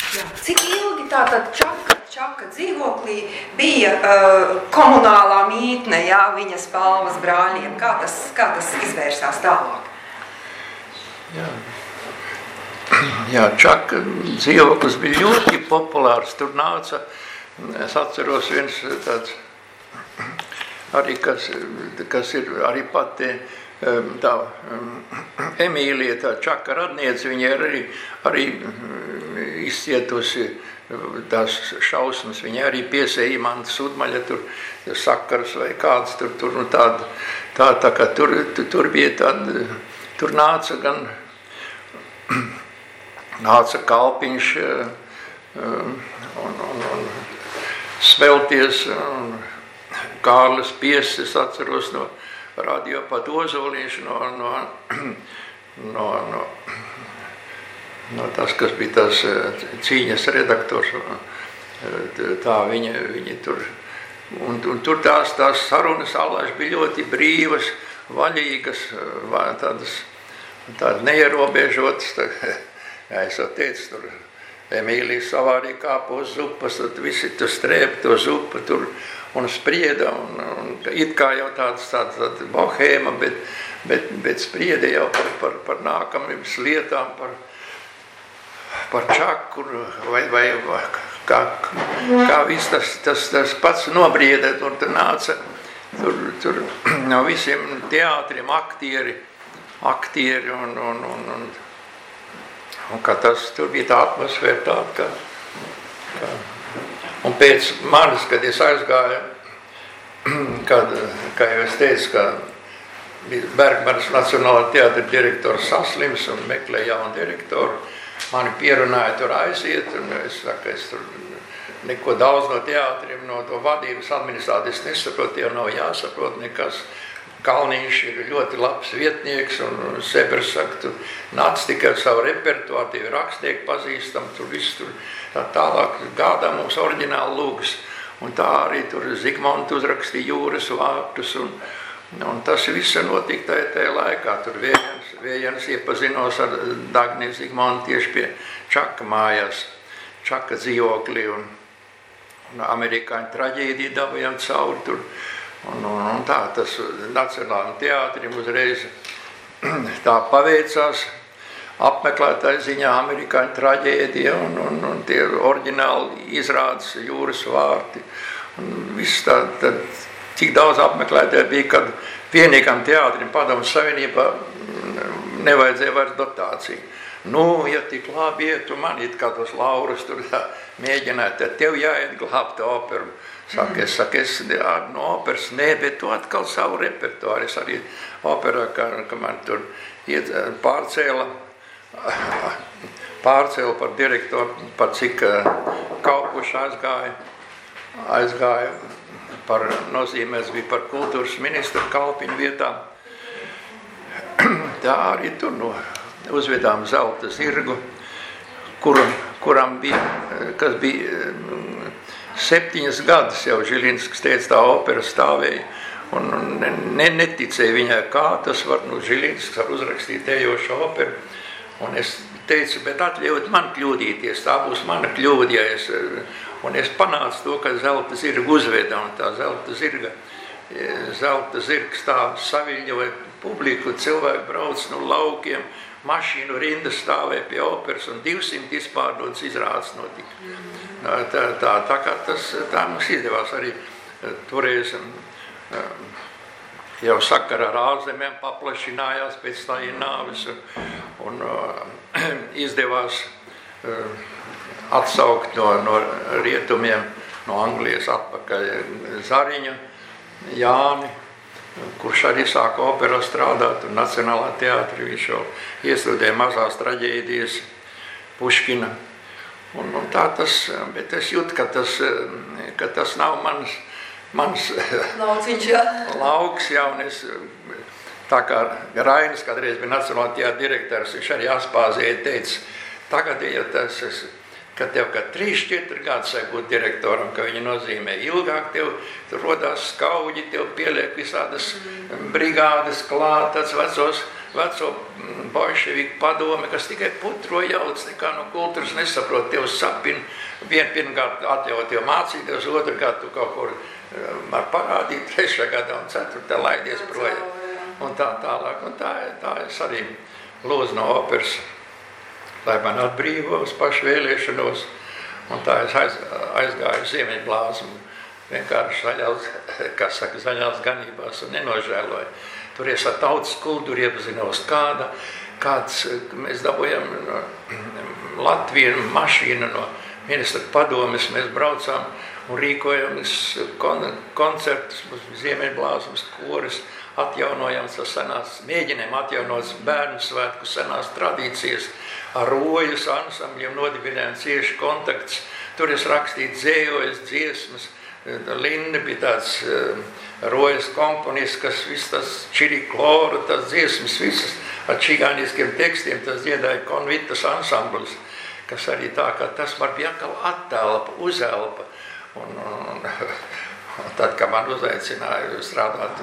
Jā. Cik ilgi tātad Čaka dzīvoklī bija komunālā mītne, jā, viņa Spalvas brāļiem? Kā tas izvērsās tālāk? Jā, Čaka dzīvoklis bija ļoti populārs. Tur nāca, es atceros viens tāds, arī kas ir arī pati tā Emīlija, tā Čaka radniece, viņa ir arī izcietusi tās šausmas, viņa arī piesēja Imanta Sudmaļa tur sakars vai kāds tur nu tā kā tur bija tāda, tur nāca Kalpiņš un Svelties un Kārlis Piesis, es atceros no radio pat Ozoliņš no tas, kas bija tas cīņas redaktors, tā viņi tur, un tur tās sarunas allaž bija ļoti brīvas, vaļīgas, tādas neierobežotas, jā, es jau teicu, tur Emīlija savārīja kāpa uz zupas, tad visi tur strēpa to zupu tur un sprieda, un it kā jau tāda bohēma, bet sprieda jau par nākamības lietām, par Čaku, vai kā viss tas pats nobrieda, tur nāca, tur no visiem teātriem aktieri un kā tas, tur bija tā atmosfēra tāda, un pēc manis, kad es aizgāju, kā jau es teicu, ka Bergmanas Nacionālā teātra direktors saslims un meklē jaunu direktoru, mani pierunāja tur aiziet, un es saku, es tur neko daudz no teātriem, no to vadības administrācijas nesaprotu, jau nav jāsaprot nekas. Kalniņš ir ļoti labs vietnieks, un Sebers saka, tu nāc tikai savu repertuāru, tevi rakstnieki pazīstam, tur viss tur tā tālāk gādā mums oriģināli lūgas. Un tā arī tur Zigmontu uzrakstīja Jūras vārtus, un tas viss notika tajā laikā. Tur Vējens iepazinos ar Dagni Zigmontu tieši pie Čaka mājās, Čaka dzīvoklī, un amerikāņu traģēdiju dabujām cauri tur. Un tā, tas Nacionālajam teātrim uzreiz tā paveicās, apmeklētāju ziņā amerikāņu traģēdija un tie oriģināli izrādes Jūras vārti. Un viss tā, cik daudz apmeklētāju bija, kad vienīgam teātrim Padomu Savienībā nevajadzēja vairs dotāciju. Nu, ja tik labi iet, man it kā tos laurus tur mēģināja, tad tev jāiet glābt operu. Es saku, no operas, nē, bet tu atkal savu repertuāru. Es arī operā, ka man tur pārcēla par direktoru, par cik Kaupuši aizgāja par nozīmēs bija par kultūras ministru Kalpiņu vietā. Tā arī tur uzvedām zelta zirgu, kuram bija, kas bija 7 gadus jau Žilinskas teica, tā opera stāvēja, un neticēja viņai, kā tas var, Žilinskas var uzrakstīt ejošu operu, un es teicu, bet atļaut man kļūdīties, tā būs mana kļūda, ja un es panācu to, ka zelta zirgu uzveda, un tā zelta zirgs tā saviļņoja publiku, cilvēki brauc no laukiem, mašīnu rinda stāvēja pie operas, un 200 izpārdotas izrādes notika. Tā kā tā mums izdevās arī toreiz jau sakarā ar ārzemēm paplašinājās pēc tā nāves, un izdevās atsaukt no rietumiem, no Anglijas atpakaļ Zariņu, Jāni, kurš arī sāka operā strādāt, un Nacionālā teātrī viņš jau iestudēja mazās traģēdijas Puškina. Un tā tas, bet es jūtu, ka tas nav mans lauks, jā, un es, tā kā Rainis kādreiz bija Nacionālā teātra direktors, viņš arī Aspāzēja teica, tagad, ja tas ka tev, kad 3-4 gadus vajag būt direktoram, ka viņi nozīmē ilgāk, tev rodās skauģi, tev pieliek visādas brigādes klāt, tāds vecos veco bolševiku padome, kas tikai putro jauc, nekā no kultūras nesaprot, tev sapina, pirmkārt atļaut tev mācīties, otrkārt tu kaut kur var parādīt, 3. gadā un 4. laidies projām. Un tā tālāk, un tā es arī lūdzu no operas, lai man atbrīvo uz pašu vēlēšanos, un tā es aizgāju Ziemeļblāzmu, vienkārši zaļās ganībās un nenožēloju. Tur es ar tautas kultūru iepazinos, kāds mēs dabujam no Latviju mašīnu no ministra padomes, mēs braucām un rīkojam koncertus, Ziemeļblāzmas koris, atjaunojam mēģinām atjaunot bērnu svētku senās tradīcijas, ar rojas ansambļiem nodibinājām cieši kontakts, tur es rakstīju dzējojas, dziesmas, Linda bija tāds rojas komponists, kas viss tas čiriklora, tas dziesmas visas ar čigāniskiem tekstiem, tas dziedāja konvitas ansamblis, kas arī tā, ka tas var bija atkal attelpa, uzelpa. Un tad, kad man uzaicināja strādāt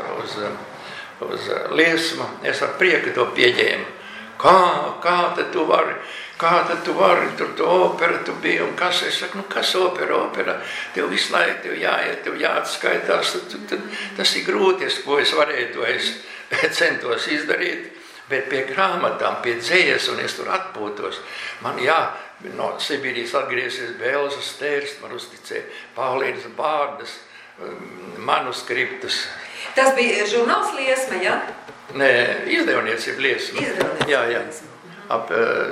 uz liesmu, es ar prieku to pieņēmu. Kā tad tu vari, tur tu opera tu biji, un kas? Es saku, kas opera? Tev visu laiku tev jāiet, tev jāatskaitās, tas ir grūti, ko es varēju, to es centos izdarīt, bet pie grāmatām, pie dzējas, un es tur atpūtos. Man no Sibīrijas atgriezies Bēlzas Stērsts, man uzticēja Paulīnas Bārdas manuskriptus. Tas bija žurnāls Liesma, ja? Nē, izdevniecība Liesma. Jā. Ap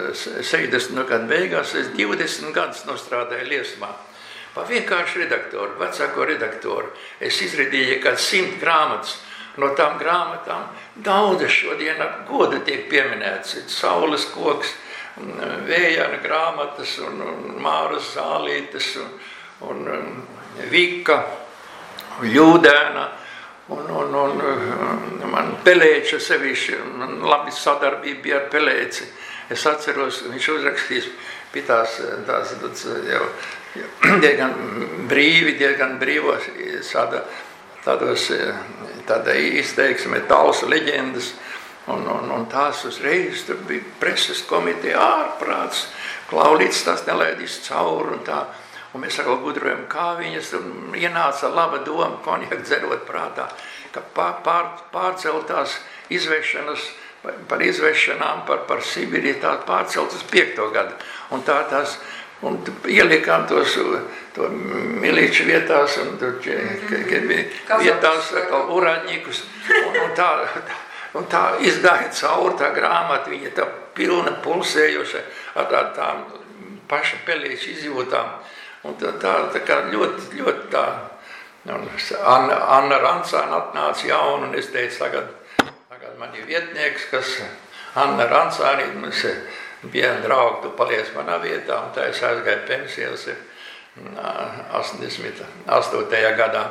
70 gadu beigās es 20 gadus nostrādāju Liesmā. Pa vienkārši redaktoru, vecāko redaktoru. Es izredīju kāds 100 grāmatas. No tām grāmatām daudzas šodien ar godu tiek pieminētas. Saules koks, Vējana grāmatas un Māras Zālītes un Vika, Ļūdēna un man Pelēča sevišķi, man labi sadarbība bija ar Pelēci. Es atceros, viņš uzrakstīs pie tās jau diezgan brīvos tāda izteiksme, tausa leģendas. Un tās uzreiz, tur bija preses komiteja ārprāts, Klaulīts tās nelaidīs cauri un tā. Un mēs atkal gudrojam, kā viņas ienāca laba doma, konjak dzerot prātā, ka pārceltās izvešanas, par izvešanām, par Sibīriju tās pārceltas 5. gadu. Un un ielikām to milīču vietās un vietās urādņikus. Un tā izgāja cauri tā grāmata, viņa tā pilna pulsējoša ar tām paša Pelēča izjūtām. Un tā kā ļoti tā. Anna Rancāna atnāca jauna, un es teicu, tagad man ir vietnieks, kas Anna Rancāna, mums bija draugi, tu paliec manā vietā, un tā es aizgāju pensijās 88. gadā.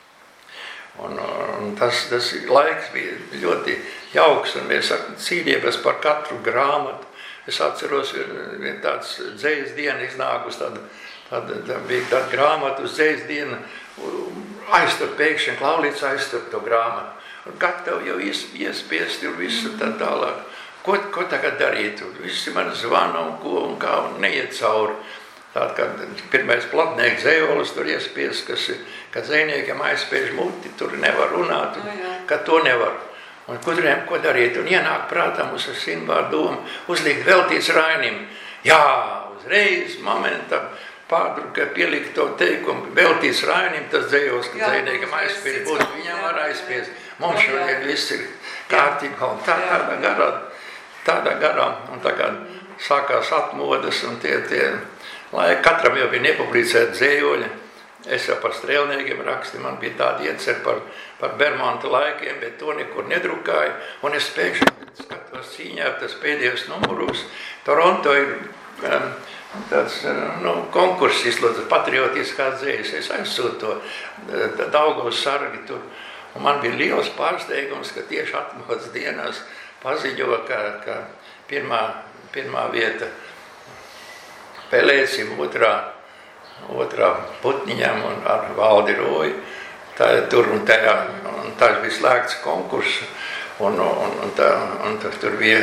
Un tas laiks bija ļoti jauks, un mēs cīnījāmies par katru grāmatu. Es atceros, vien tāds dzējas diena iznākus, bija tāda grāmata uz dzējas dienu, aiztur pēkšņi, Klaulīts aiztur to grāmatu. Un gatavi jau iespiest tur visu tā tālāk. Ko tagad darīt? Visi man zvana un ko un kā un neiet cauri. Tāda, kad pirmais platnieks dzējolis tur iespies, kad dzējniekiem aizspiež muti, tur nevar runāt, ka to nevar. Un gudriem, ko darīt? Un ienāk prātā mums ar Sinvāru domu, uzlikt veltīts Rainim. Jā, uzreiz, momentam, pārdrukai pielikt to teikumu, veltīts Rainim, tas dzējos, ka dzējniekiem aizspiež muti, viņam var aizspies. Mums šodien viss ir kārtībā un tādā garā. Un tagad sākās atmodas un tie lai katram jau bija nepublicēta dzējoļa. Es jau par strēlniekiem rakstīju, man bija tāda iecer par Bermonta laikiem, bet to nekur nedrukāju. Un es pēkšņi skatos cīņā ar tas pēdējos numurus. Toronto ir tāds konkurss izsludzīts, patriotiskās dzējas. Es aizsūtu to Daugavas sargi tur. Un man bija liels pārsteigums, ka tieši atmodas dienās paziņo, ka pirmā vieta Pelēcim, otrā Putniņam un ar Valdi Roju. Tur un tas bija slēgts konkurss. un tur bija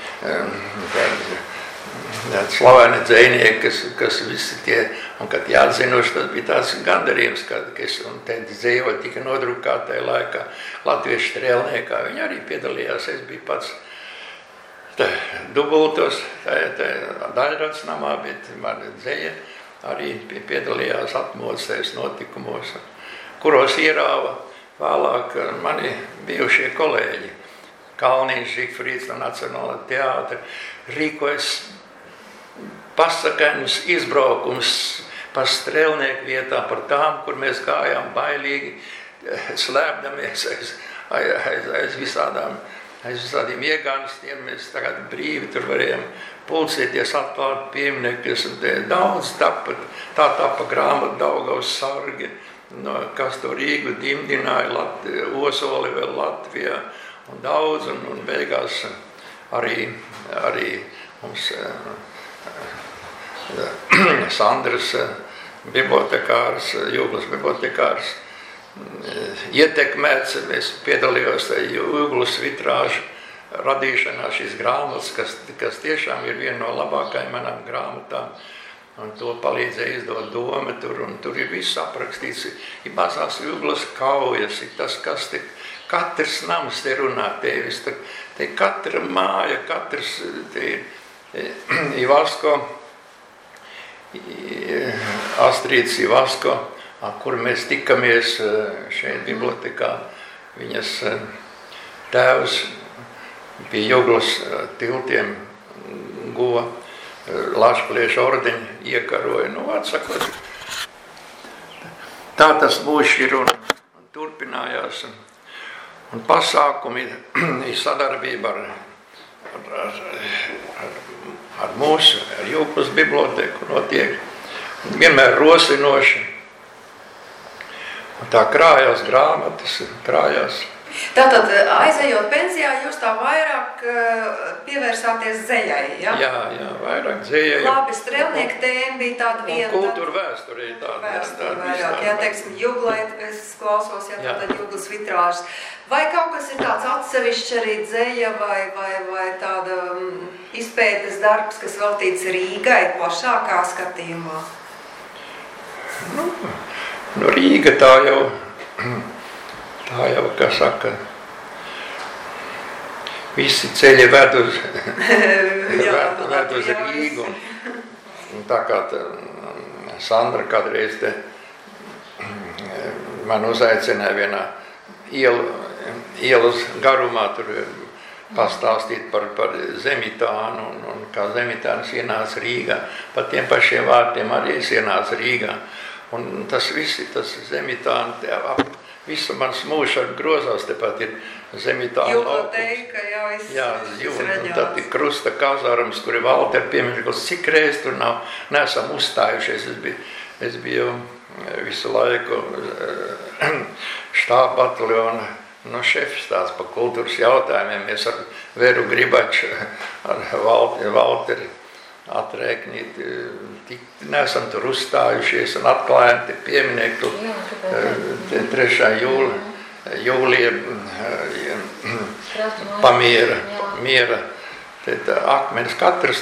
slaveni dzejnieki, kas visi tie, un kad jāatzinuši, tas bija tāds gandarījums, ka es un te dzējoļi tika nodrukāti tajā laikā latviešu strēlniekā. Viņi arī piedalījās, es biju pats dubultos, daļrads namā, bet man dzēja arī piedalījās atmostais notikumos, kuros ierāva vēlāk mani bijušie kolēģi. Kalniņš, Žigfrīds no Nacionālā teātra rīkojas pasakaņus izbraukums par strēlnieku vietām, par tām, kur mēs gājām bailīgi, slēpdamies aiz visādiem ieganstiem. Mēs tagad brīvi tur varējām pulcēties, atklāt pieminekļus, un daudz tapa, tā tapa grāmata Daugavas sargi, kas to Rīgu dimdināja, Osoli vēl Latvijā, un daudz, un beigās arī mums Sandras bibliotekārs, Jūglas bibliotekārs ietekmēts. Es piedalījos Jūglas vitrāžu radīšanā šīs grāmatas, kas tiešām ir viena no labākajām manām grāmatām. Un to palīdzēja izdot Doma tur, un tur ir viss aprakstīts. Ir mazās Jūglas kaujas, ir tas, kas te katrs nams te runā, te katra māja, katrs te Ivasko, Astrīds Ivasko, kur mēs tikamies šeit bibliotekā. Viņas tēvs pie Jūglas tiltiem guva Lašpliešu ordeņu, iekaroja. Atsakot, tā tas mūžs ir un turpinājās. Un pasākumi ir sadarbība ar mūsu, ar Jūglas biblioteku notiek vienmēr rosinoši. Un tā krājās grāmatas, krājās. Tātad, aizejot pensijā, jūs tā vairāk pievērsāties dzejai, ja? Jā, vairāk dzejai. Labi, strēlnieku tēma bija tāda viena. Un kultūra vēsturē tāda. Vēsture vairāk, jā, teiksim, Jūglai, es klausos, jā, tātad Jūglas vitrāžas. Vai kaut kas ir tāds atsevišķs arī dzeja vai tāda izpētes darbs, kas veltīts Rīgai plašākā skatījumā? Rīga tā jau, kā saka, visi ceļi ved uz Rīgu. Un tā kā Sandra kādreiz man uzaicināja vienā ielas garumā tur pastāstīt par Zemitānu un kā Zemitāns ienāca Rīgā. Par tiem pašiem vārtiem arī ienāca Rīgā. Un tas viss, tas Zemitāna, visu mans mūžs ar grozās, tepat ir Zemitāna Jūgloteka, jā, un tad ir Krusta kazārams, kur ir Valtera piemineklis, cik reiz tur nesam uzstājušies. Es biju visu laiku štāba bataljona šefs tāds par kultūras jautājumiem. Mēs ar Veru Gribaču, ar Valteru atrēknīt, nesam tur uzstājušies un atklājam te pieminekli 3. jūlija pamiera akmenis. Katrs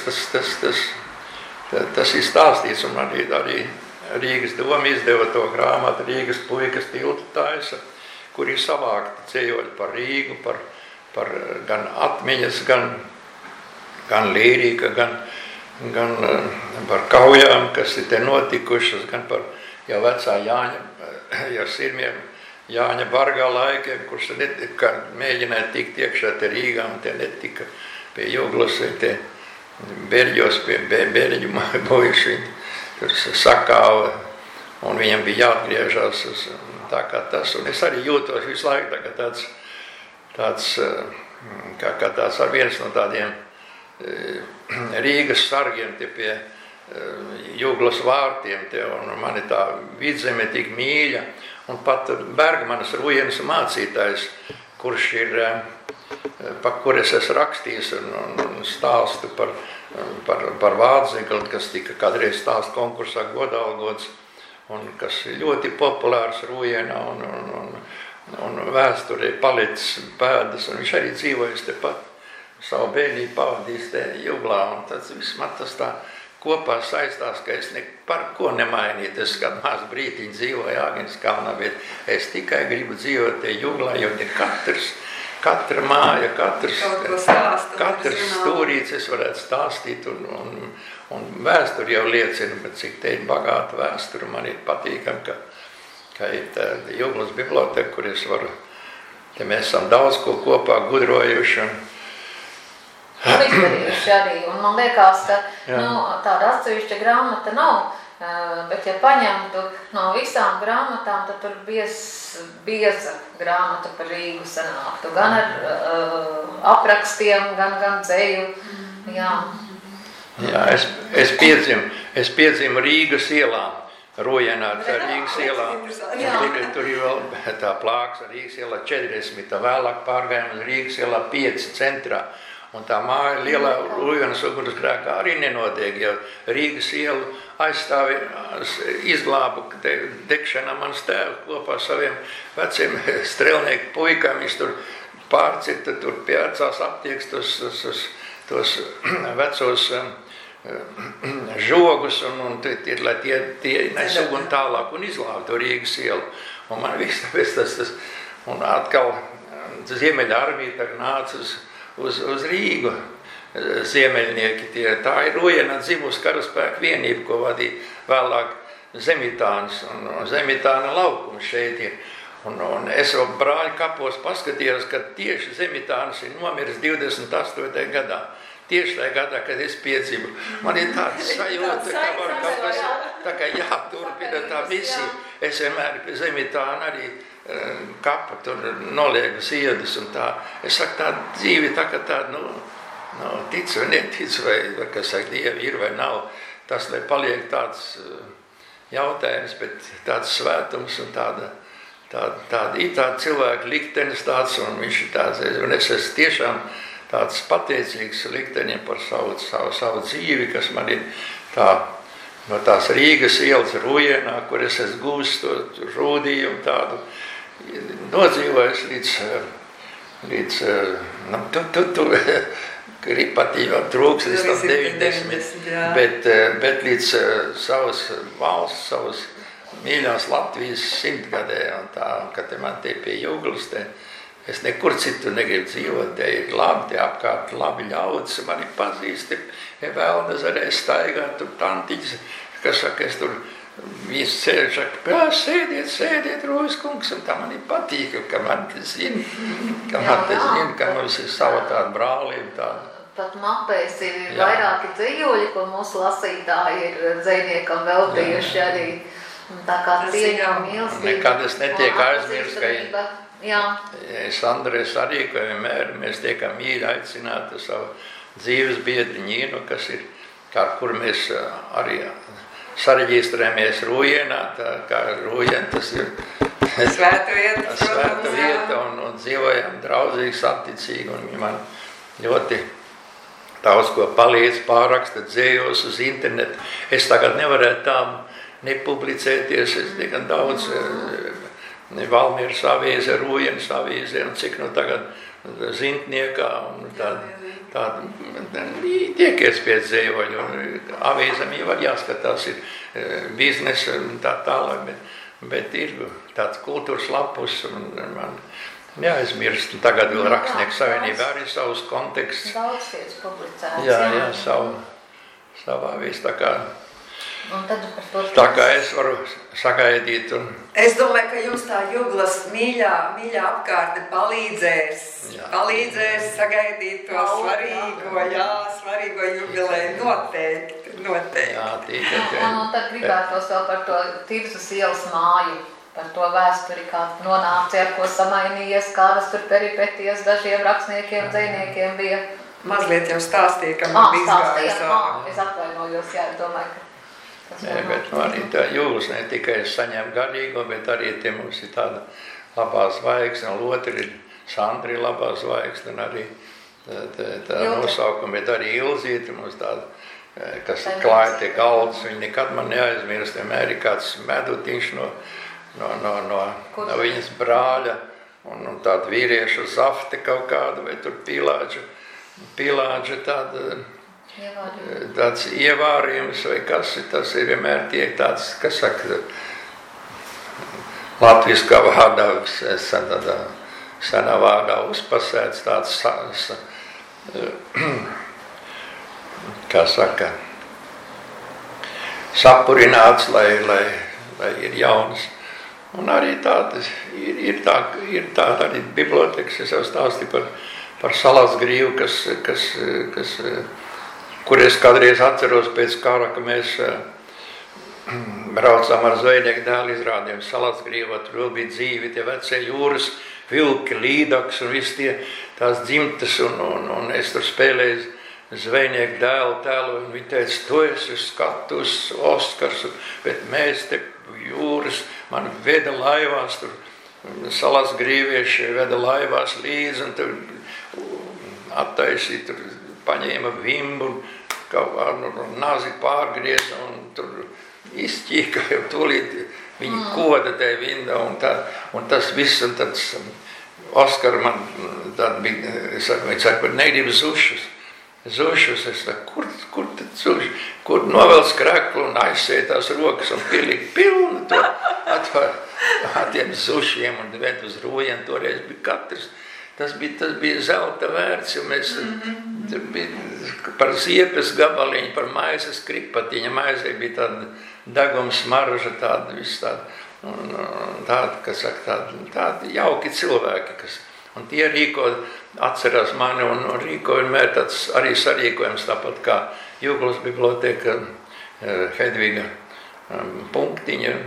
tas ir stāstīts, un arī Rīgas doma izdeva to grāmatu Rīgas puikas tiltu taisa, kur ir savākti ceļoļi par Rīgu, par gan atmiņas, gan līrika, gan par kaujām, kas ir te notikušas, gan par jau vecā jau sirmiem Jāņa Bargā laikiem, kurš netika, mēģināja tikt iekšā te Rīgā, un te netika pie Jūglas, te Berģos, pie Berģu bojuši, tur sakāva, un viņam bija jāatgriežās tā kā tas, un es arī jūtos visu laiku tāds ar viens no tādiem Rīgas sargiem te pie Jūglas vārtiem te, un mani tā vidzeme tik mīļa, un pat Bergmanas Rujienas mācītājs, kurš ir, par kur es esmu rakstījis un stāstu par Vādzegli, kas tika kādreiz stāstu konkursā godalgots, un kas ir ļoti populārs Rujienā, un vēsturē palicis pēdas, un viņš arī dzīvojis tepat savu bērnību pavadījis te Juglā, un tas viss man tas tā kopā saistās, ka es par ko nemainītu. Es kad maz brītiņu dzīvoju Āgenskalnā kalnā, bet es tikai gribu dzīvot te Juglā, jo te katra māja, katrs stūrīts es varētu stāstīt, un vēsturi jau liecina, bet cik te ir bagāta vēstura, man ir patīkam, ka ir tā Juglas biblioteka, kur es varu, te mēs esam daudz ko kopā gudrojuši, un izdarījuši arī, un man liekas, ka tāda atsevišķa grāmata nav, bet ja paņemtu no visām grāmatām, tad tur bieza grāmata par Rīgu sanāktu, gan ar aprakstiem, gan dzeju, jā. Jā, es piedzimu Rīgas ielā, Rojenā, tā Rīgas ielā, tur ir vēl tā plāks ar Rīgas ielā 40, vēlāk pārgājām uz Rīgas ielā 5 centrā. Un tā māja lielā Rojenas ugunsgrēkā arī nenotiek, jo Rīgas ielu aizstāvi izglābu degšanā mans tēvs kopā saviem veciem strelnieku puikām. Viņš tur pārcirta tur pie vecās aptieks tos vecos žogus, un lai tie nes uguni tālāk un izglāba to Rīgas ielu. Un man viss tas, un atkal Ziemeļa armija tagad nāca uz Rīgu ziemeļnieki. Tā ir Rojena dzimusi karaspēka vienība, ko vadīja vēlāk Zemitāns, un Zemitāna laukums šeit ir. Un es jau brāļu kapos paskatījos, ka tieši Zemitāns ir nomiris 28. gadā. Tieši tajā gadā, kad es piedzimu. Man ir tāda sajūta, ka var kaut kas tā kā jāturpina tā misija. Es vienmēr pie Zemitāna arī kapa tur nolieku ziedus un tā. Es saku, tā dzīve tā, ka tā, tic vai netic, vai kas saka, Dievi ir vai nav. Tas, lai paliek tāds jautājums, bet tāds svētums un tāda ir tāda cilvēka liktenis tāds, un viņš ir tāds, un es esmu tiešām tāds pateicīgs likteņiem par savu dzīvi, kas man ir tā, no tās Rīgas ielas Rojenā, kur es esmu gūst to rūdījumu tādu, nodzīvojis līdz gripatīvām trūks, līdz tam 90, bet līdz savas valsts, savas mīļās Latvijas 100-gadē, un tā, kad man te pie Juglas, es nekur citur negribu dzīvot, te ir labi, te apkārt labi ļauds, mani pazīsti, Vēlnezarē staigā, tur tantiņas, kas saka, es tur visu ceļu, saka, sēdiet, Rojas kungs, un tā man ir patīk, ka man te zina, ka mums ir sava tāda brālība tāda. Pat mapēs ir vairāki dzējoļi, ko mūsu lasītāji ir dzējniekam veltījuši arī, tā kā cieņa mīlestība. Nekad es netiek aizmirst, ka es Andrēs arī, ka vienmēr mēs tiekam mīļi aicināti savu dzīves biedri Ņīnu, kas ir, kur mēs arī sareģistrējamies Rojenā, tā kā Rojena tas ir svēta vieta un dzīvojam draudzīgi, saticīgi, un man ļoti daudz ko palīdz pārraksta dzējos uz internetu. Es tagad nevarētu tā nepublicēties, es tikai daudz Valmieras avīze, Rojenas avīze, un cik tagad zintniekā, un tāda tiekies pie dzējoļu, un avīzēm jau var jāskatās, ir biznesa un tā tālāk, bet ir tāds kultūras lapus, un man jāizmirst, un tagad vēl Rakstnieku savienība arī savus kontekstus. Daudz tiec publicēts. Jā, savā vis, tā kā. Tā kā es varu sagaidīt. Es domāju, ka jums tā Juglas mīļā apkārtne palīdzēs sagaidīt to svarīgo jubileju noteikti. Jā, un tad gribētos vēl par to Tirzas ielas māju, par to vēsturi, kā nonāca, ar ko samainījies, kādas tur peripetijas dažiem rakstniekiem, dzejniekiem bija. Mazliet jau stāstīja, ka man bija izgājis. Es atvainojos, es domāju, ka bet arī tā Jūgas ne tikai saņem garīgo, bet arī te mums ir tāda labā zvaigzne, un otri ir Sandri labā zvaigzne, un arī tā nosaukuma, bet arī Ilzīte mums tāda, kas klāja tie galdas, viņi nekad man neaizmirst, vienmēr ir kāds medutiņš no viņas brāļa un tāda vīriešu zafte kaut kāda, vai tur pīlāģa tāda, tāds ievārījums, vai kas tas ir vienmēr tiek tāds, kas saka, latviskā vārdā, tādā senā vārdā uzpasēts tāds, kā saka, sapurināts, lai ir jaunas. Un arī tāda ir tāda arī bibliotekas, es jau stāstīju par Salas grīvu, kur es kādreiz atceros pēc kara, ka mēs braucām ar zvejnieku dēlu izrādījumu Salas grīvā, tur vēl bija dzīvi, tie vecie jūras vilki, līdaks un visi tie tās dzimtas, un es tur spēlēju zvejnieku dēlu tēlu, un viņi teica, tu esi skatus, Oskars, bet mēs te jūras, man veda laivās, tur Salas grīvieši veda laivās līdzi, un tur attaisīja, tur paņēma vimbu, un nazi pārgrieza, un tur izķīka, jau tūlīt viņi koda tajā vindā, un tas viss, un tāds Oskar man tad bija, viņi saka, negribu zušus, es saku, kur tad zuši, kur novelc kreklu un aizsēja tās rokas un pilīgi pilnu to tiem zušiem un ved uz rojiem, toreiz bija katrs. Tas bija zelta vērts, jo mēs bija par ziepes gabaliņu, par maizes kripatiņa. Maizei bija tāda deguma smarža, tāda viss tāda, kas saka, tādi jauki cilvēki, un tie rīko, atcerās mani un rīko vienmēr tāds arī sarīkojums, tāpat kā Jūglas biblioteka, Hedviga Punktiņa.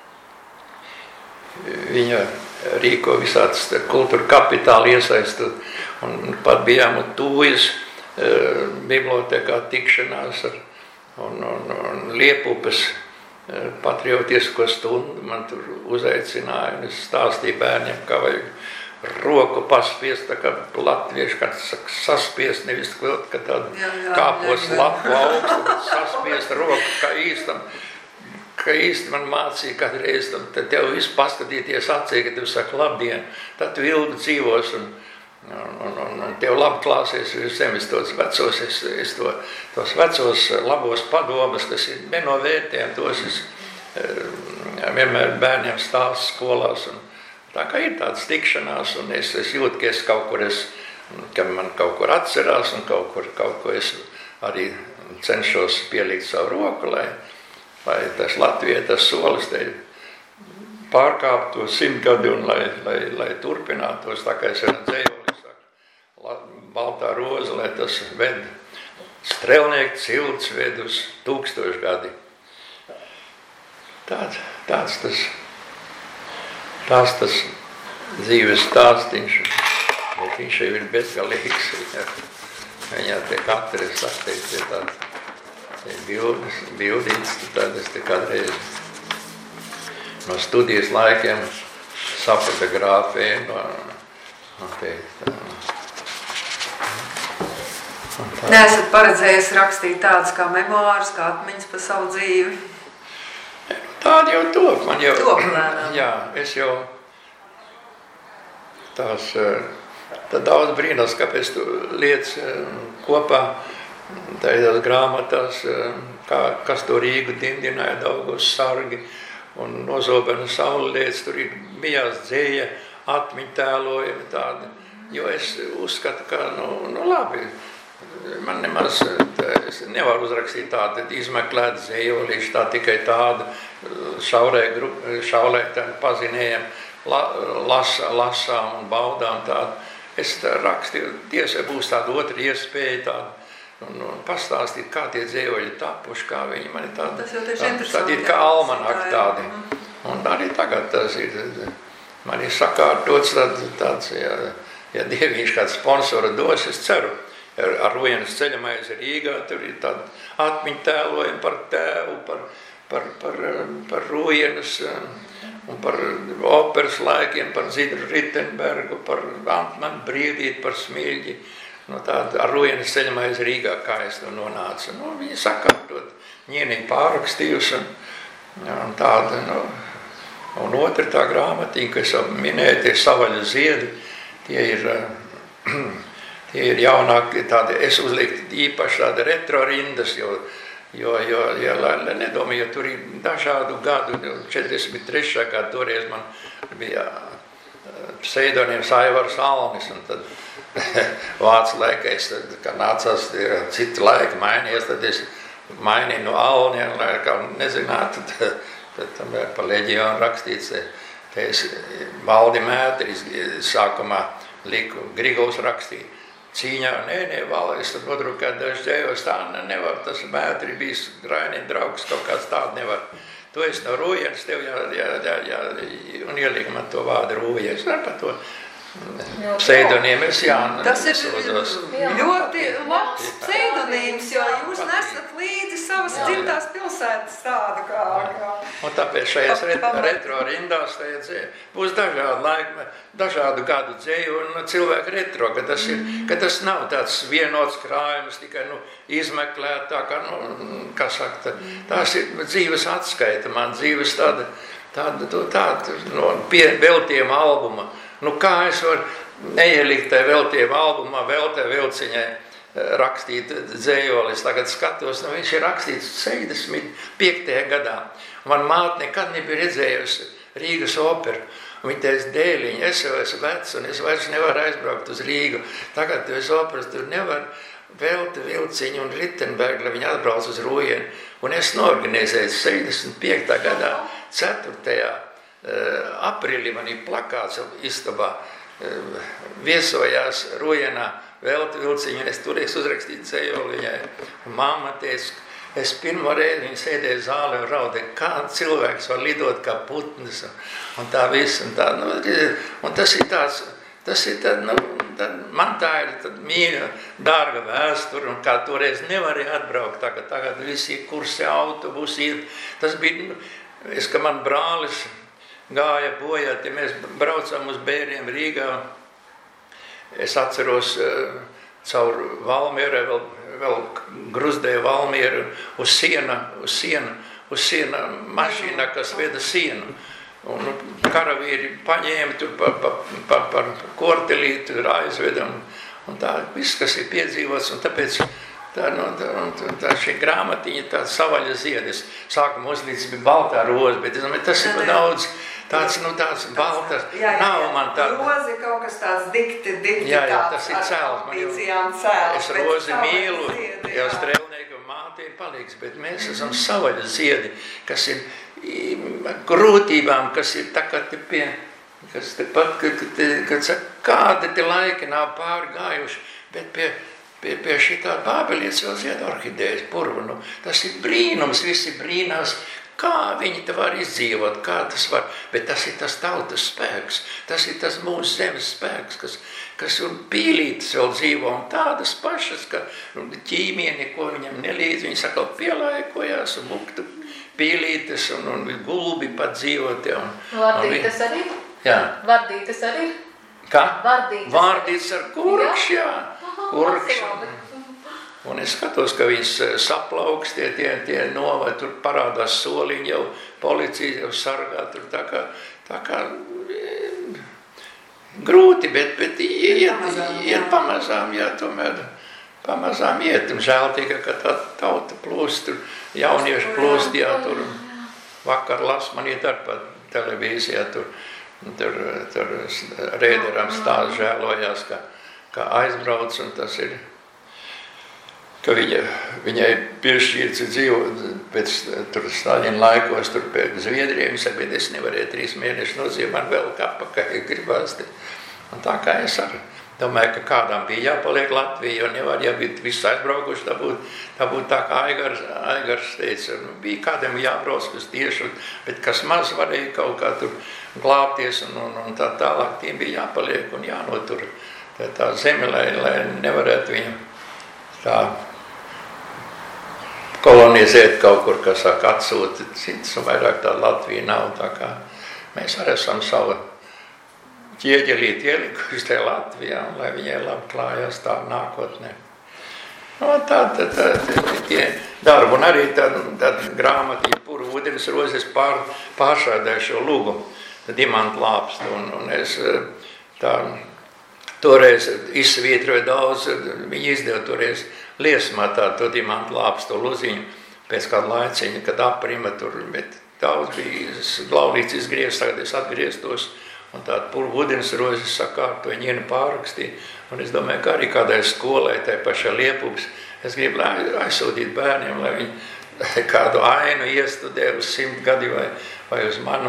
Viņa rīko visādas kultūra kapitāla iesaistu, un pat bijām Tūjas bibliotekā tikšanās un Liepupes patriotisko stundu man tur uzaicināja, un es stāstīju bērņiem, kā vajag roku paspiest, tā kā latvieši, kad saka saspiest, nevis kvilt, ka tāda kāpos lapu augstu, bet saspiest roku, kā īsti man mācīja kādreiz, tad tev visu paskatīties acī, ka tev saka labdien, tad tu ilgi dzīvos un tev labi klāsies visiem tos vecos, tos vecos labos padomas, kas ir nenovērtējami, tos es vienmēr bērniem stāstu skolās, un tā kā ir tāds tikšanās, un es jūtu, ka es kaut kur, ka man kaut kur atcerās, un kaut ko es arī cenšos pielikt savu roku, lai tas Latvijai tas solis te pārkāptu to 100 gadi un lai turpinātos, tā kā es ar dzējoli saku, baltā roza, lai tas ved strelnieku cilts ved uz 1000 gadi. Tāds tas dzīves stāstiņš, bet viņš jau ir bezgalīgs. Viņā te katrs sasteikt pie tāda bildīts, tad es te kādreiz no studijas laikiem sapratogrāfēju. Neesat paredzējis rakstīt tādus kā memoārus, kā atmiņas par savu dzīvi? Tādi jau top. Man jau, jā, es jau tās, tad daudz brīnās, kāpēc tu liec kopā tajās grāmatās, kas to Rīgu dimdināja, Daugavas sargi un Nozobena saulēts, tur ir bijās dzēja, atmiņtēlojumi tādi, jo es uzskatu, ka, labi, man nemaz, es nevaru uzrakstīt tādu izmeklēt dzējolīšu, tā tikai tādu šaulē pazinējam, lasām un baudām tādu. Es rakstīju, tiesai būs tāda otra iespēja tāda, un pastāstīt, kā tie dzējoļi tapuši, kā viņi man ir tādi kā almanaki tādi. Un arī tagad tas ir, man ir sakārtots tāds, ja Dieviņš kāds sponsora dos, es ceru, ar Rojenas ceļamaizi Rīgā, tur ir tādi atmiņtēlojumi par tēvu, par Rojenas un par operas laikiem, par Zidru Ritenbergu, par Antmanu Brīvdīti, par Smilģi. Tāda ar Rojenas ceļamaizi Rīgā, kā es to nonācu. Viņi sakārtot, ņēnīgi pārrakstījusi un tāda, Un otra tā grāmatiņa, kas minēja, tie Savaļu ziedi, tie ir jaunāki tādi, es uzliktu īpaši tādi retro rindas, jo nedomāju, jo tur ir dažādu gadu, 43. gadu, toreiz man bija pseidonims Aivars Alnis, un tad vācu laikais, kad nācās citi laiki mainījies, tad es mainīju no Alniem, lai kā nezinātu, tad tam ir pa leģionu rakstīts, te es Valdi Mētris sākumā liku Grigovs rakstīt. Cīņā, nē, Valdi, es tad nodrukāju dažs dzējos, tā nevar, tas Mētri bijis Rainīt draugs, kaut kāds tādu nevar. Tu esi no Rūjienas, tev un ielika man to vārdu Rūjienas, ar par to pseidonīmus, Tas ir ļoti labs pseidonīms, jo jūs nesat līdzi savas dzimtās pilsētas tādu kā. Un tāpēc šajās retro rindās būs dažādu gadu dzēju un cilvēku retro, ka tas nav tāds vienots krājums, tikai izmeklēt, tā kā, kā saka, tās ir dzīves atskaita, man dzīves tāda veltījuma albuma. Kā es varu neielikt tajā veltījuma albumā, veltē Vilciņai rakstīt dzējolis. Tagad skatos, viņš ir rakstīts 65. gadā. Man māte nekad nebija redzējusi Rīgas operu. Viņa teica, dēliņ, es jau esmu vecs un es vairs nevaru aizbraukt uz Rīgu. Tagad tu esi operas, tur nevar velta Vilciņu un Rittenberga, lai viņi atbrauc uz Rūjienu. Un es norganizēju 75. gadā, 4. aprīlī man ir plakāts istabā, viesojās Rūjienā velta Vilciņu, un es toreiz uzrakstīju dzējoli viņai. Mamma teica, es pirmo reizi viņa sēdēju zālē un raudēju, kā cilvēks var lidot kā putnis, un tā viss, un tā, un tas ir tāds, man tā ir mīļa, dārga vēsture, un kā toreiz nevarēja atbraukt, tagad visi kursi autobusi, tas bija, ka man brālis gāja bojāt, ja mēs braucām uz Bēriem Rīgā, es atceros caur Valmieru, vēl gruzdēja Valmieru uz siena mašīnā, kas veda sienu. Un karavīri paņēma tur par kortelīti, tur aizvedam, un tā viss, kas ir piedzīvots, un tāpēc tā šī grāmatiņa, tā Savaļa ziedis. Sākumā uzlīdz bija baltā roze, bet tas ir daudz tāds baltas. Nav man tāda. Roze kaut kas tāds dikti tas ir cēls. Es rozi mīlu, jau strēlnieku māte ir palīgs, bet mēs esam Savaļa ziedi, kas ir grūtībām, kas ir tā kā kas tepat, kad kādi te laiki nav pārgājuši, bet pie šitā bābelietes vēl zied orhidejas purvu. Tas ir brīnums, visi brīnās, kā viņi te var izdzīvot, kā tas var, bet tas ir tas tautas spēks, tas ir tas mūsu zemes spēks, kas un pīlītes vēl dzīvo, un tādas pašas, ka ķīmieni, ko viņam nelīdz, viņi sakal pielaikojās un buktu pīlītes un gulbi pat dzīvot. Vardītes arī? Jā. Vardītes arī? Kā? Vardītes ar kurkš, jā. Kurkš. Un es skatos, ka viņas saplauks, tie novad, tur parādās soliņi jau, policija jau sargā, tur tā kā grūti, bet iet pamazām, jā, tomēr pamazām iet. Un žēl tikai, ka tā tauta plūst, tur jaunieši plūst, jā, tur vakar man iet ar pa televīzijā, tur Rēderam stāsts žēlojās, ka aizbrauc, un tas ir, ka viņai piešķirts dzīvot pēc tur Staļina laikos, tur pēc Zviedriem, bet es nevarēju 3 mēnešus nodzīvot, man vēl kāpakaļ gribās. Un tā kā es domāju, ka kādām bija jāpaliek Latvija, jo nevar, ja bija viss aizbraukuši, tā būtu tā kā Aigars teica, bija kādiem jābrauc, kas tieši, bet kas maz varēja kaut kā tur glābties un tā tālāk, tiem bija jāpaliek un jānotur tā zeme, lai nevarētu viņu tā kolonizēt kaut kur, kas saka, atsūtīt cits, un vairāk tā Latvija nav, tā kā mēs arī esam savu ķieģelīt ielikuši tajā Latvijā, un lai viņai labi klājās tā nākotnē. Tā tie darbu, un arī tā grāmatiņa Puru ūdens rozes pāršādēju šo lugu, dimantu lāpstu, un es tā toreiz izsvītroju daudz, viņi izdeva toreiz liesmā to dimantu lāpstu luziņu, pēc kāda laiciņa, kad aprima tur, bet daudz bija glaudīts izgriezt, tagad es atgrieztos, un tāda purvu ūdens rozes sakārtoja, ņēna pārrakstīja, un es domāju, ka arī kādai skolai, tai pašai Liepupes, es gribu aizsūtīt bērniem, lai viņi kādu ainu iestudē uz 100 gadi vai uz manu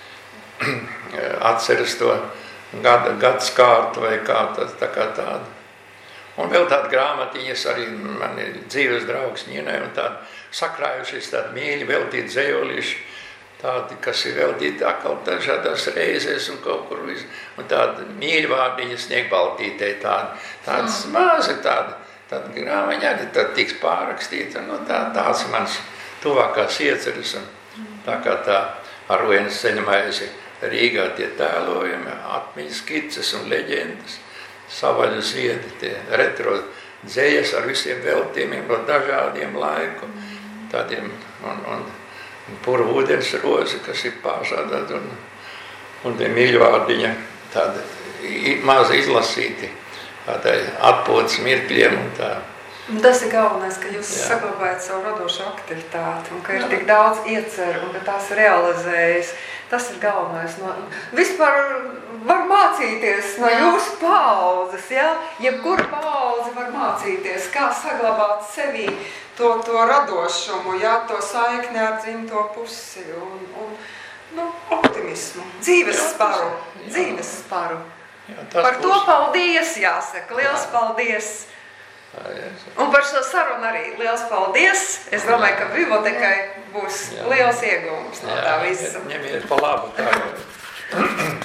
atceras to gads kārtu vai kā tāda. Un vēl tāda grāmatiņas arī mani dzīves draugs ņēnē, un tāda sakrājušies tādi mīļi, veltīti dzejolīši, tādi, kas ir veltīti atkal dažādās reizēs un kaut kur visu, un tādi mīļvārdiņas sniegbaltītei, tādas mazi, tāda grāmaņa arī tad tiks pārrakstīta, nu tāds mans tuvākās ieceres, un tā kā tā arvienas ceļamaizi Rīgā tie tēlojumi, atmiņas skices un leģendas, savaļu ziedi, tie retro dzējas ar visiem veltījumiem no dažādiem laiku, tādiem un purvu ūdens rozi, kas ir pārsādāti, un tie mīļvārdiņa tādi mazi izlasīti, tādai atpūtas mirkļiem un tā. Tas ir galvenais, ka jūs saglabājat savu radošo aktivitāti un ka ir tik daudz ieceru un ka tās realizējas. Tas ir galvenais. Vispār var mācīties no jūsu paaudzes, ja? Jebkura paudze var mācīties, kā saglabāt sevī to radošumu, ja? To saikni ar dzimto pusi un optimismu, dzīves sparu. Par to paldies jāsaka, liels paldies. Un par šo sarunu arī liels paldies. Es domāju, ka bibliotekai būs liels iegūms no tā visa. Ņemiet pa labu tā.